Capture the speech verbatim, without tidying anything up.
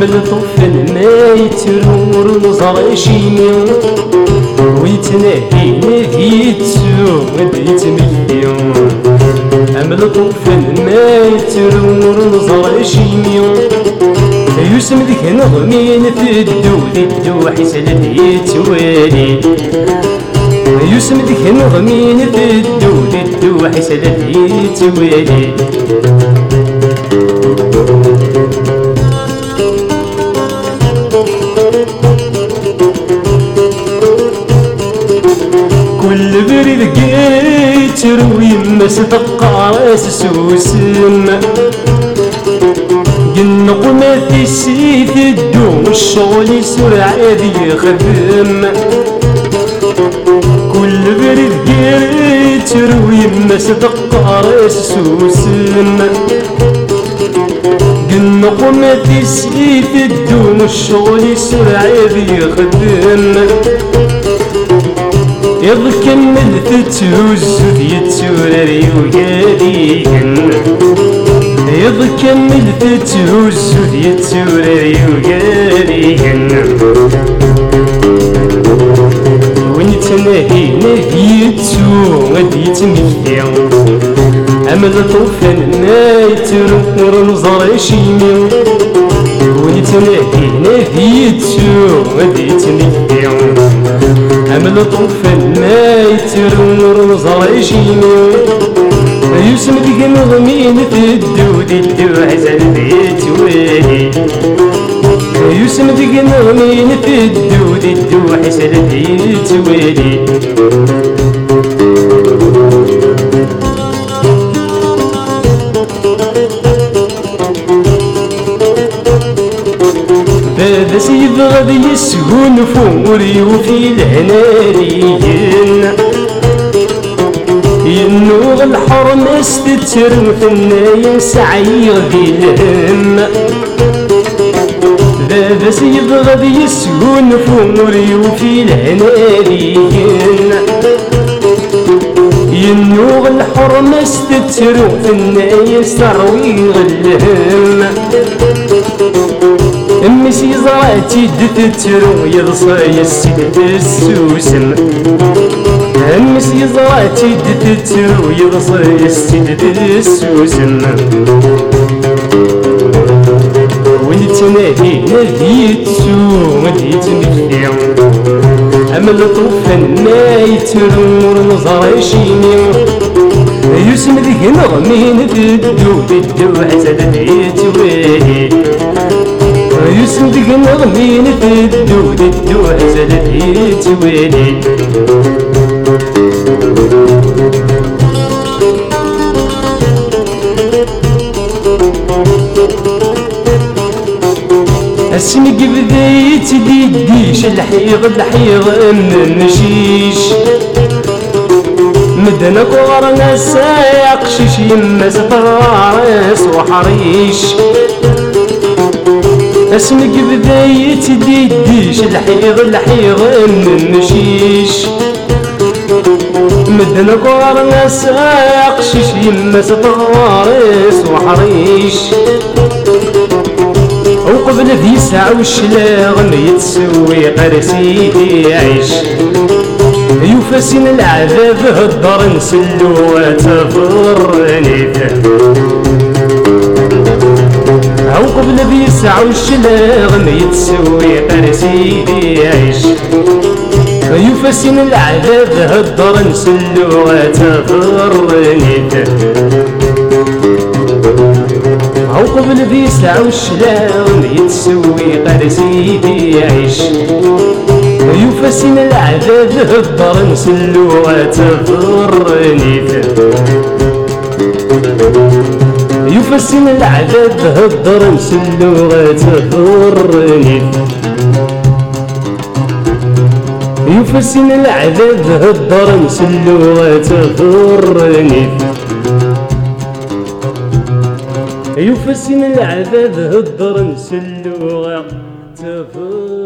أمل طفل ما يترور نظر شيني ويتناهي نهيتو وديتميو أمل طفل ما يترور نظر شيني يوسم ذيك نغمين في الدود الدو حسن يتوالي يوسم ذيك نغمين في الدود الدو حسن يتوالي كل بريد قيتر ويمس تقاس سوسم قنق ما في السيف الدوم الشغل يسرع يخدم كل بريد قيتر ويمس تقاس سوسم قنق ما في السيف الدوم الشغل يسرع يخدم يض كمل تتهز يتورري وقاليقن يض كمل تتهز يتورري وقاليقن وين تناهي نهيتو غدي تمثيل أمل طوفان ما يترور نظر شيمي وين تناهي نهيتو غدي تمثيل أمل طفل ما يترور نظر شيمي يوسم ذيك نغمين في الدود الدو حزن يتوالي يوسم ذيك نغمين في الدود الدو حزن يتوالي بس يبغى يسهون فوري وفي الهناريين ينوغ الحرم استتر في النايم سعي غدي الهم بس يبغى يسهون فوري وفي الهناريين ينوغ الحرم استتر في النايم سعي غدي الهم أمسي زرعتي دتترو يضصي السيد السوسم أمسي زرعتي دتترو يضصي السيد السوسم وين تناهي نهيتو وديت مخيا أمل طوفان ما يترور نظر شيني يوسم ذيك نغمين في الدود الدو حسد يتوالي يوسم ذيك نغمين في الدود الدو حسد يتوالي اسمك بديت ديديش الحيض الحيض من النشيش مدنك ورنا سايق شيش يمس طراس وحريش اسمك بديت ديديش الحيض الحيض من النشيش مدنك ورنا سايق شيش يمس طراس وحريش وقبل ذي ساعة والشلاغ ما يتسوي قرسي يعيش يفسن العذاب هالدار نسلو وتفرنيته وقبل ذي ساعة والشلاغ ما يتسوي قرسي يعيش يفسن العذاب هالدار نسلو وتفرنيته وقبل ذي ساعة والشلاغ يتسوي قرسي يعيش يفسن العذاب الدار نسلو وتفرنيته يفسن العذاب الدار نسلو وتفرنيته يفسن العذاب الدار نسلو وتفرنيته يفسن العذاب الدار نسلو تفرنيته